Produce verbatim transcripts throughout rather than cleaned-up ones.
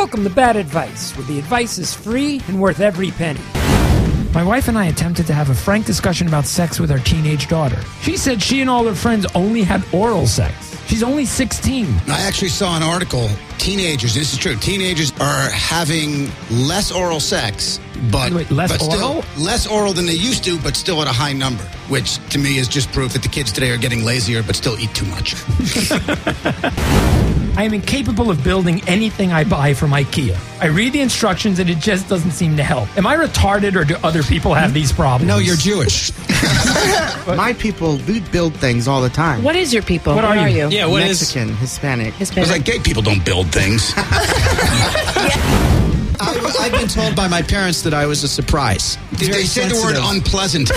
Welcome to Bad Advice, where the advice is free and worth every penny. My wife and I attempted to have a frank discussion about sex with our teenage daughter. She said she and all her friends only had oral sex. She's only sixteen. I actually saw an article. Teenagers, this is true, teenagers are having less oral sex, but, Wait, less but still oral? less oral than they used to, but still at a high number, which to me is just proof that the kids today are getting lazier, but still eat too much. I am incapable of building anything I buy from IKEA. I read the instructions and it just doesn't seem to help. Am I retarded or do other people have these problems? No, you're Jewish. My people, we build things all the time. What is your people? What are you? Yeah, what is... Mexican, Hispanic. It's like gay people don't build things. I, I've been told by my parents that I was a surprise. Did Very they say sensitive. the word unpleasant?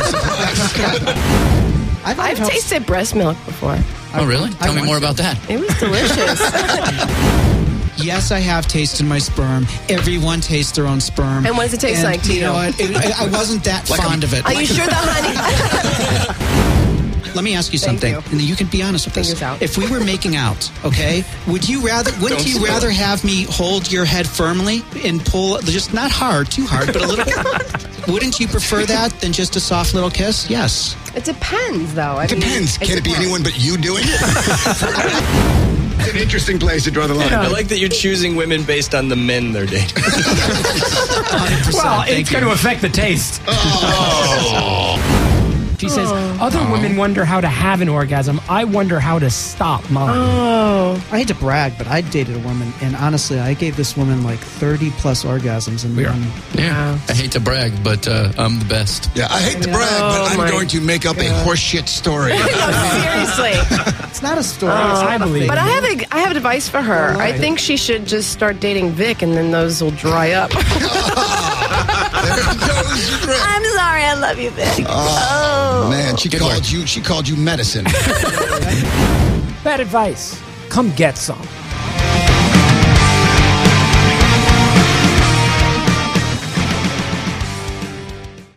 I've, I've helped- tasted breast milk before. Oh, really? Tell me more about that. It was delicious. Yes, I have tasted my sperm. Everyone tastes their own sperm. And what does it taste And like to you? know you? what? It, I, I wasn't that Like a- fond of it. Are you sure the honey? Let me ask you Thank something, you. and you can be honest with Fingers this. out. If we were making out, okay, would you rather? Wouldn't Don't you spill rather it. have me hold your head firmly and pull, just not hard, too hard, but a little? Wouldn't you prefer that than just a soft little kiss? Yes. It depends, though. I mean, Depends. Can it be depends. anyone but you doing it? It's an interesting place to draw the line. I like that you're choosing women based on the men they're dating. one hundred percent. Well, Thank it's you. going to affect the taste. Oh. She says, other women wonder how to have an orgasm. I wonder how to stop mine. Oh. I hate to brag, but I dated a woman, and honestly, I gave this woman like thirty plus orgasms in We are. one. Yeah. I hate to brag, but uh, I'm the best. Yeah, I hate to brag, but Oh, I'm my going to make up a horseshit story. No, seriously. It's not a story. Oh, it's I believe But it. I have a, I have advice for her. All right. I think she should just start dating Vic, and then those will dry up. There goes your grip. I'm sorry. I love you, Vic. Oh, man, she Good called work. you. She called you medicine. Bad advice. Come get some.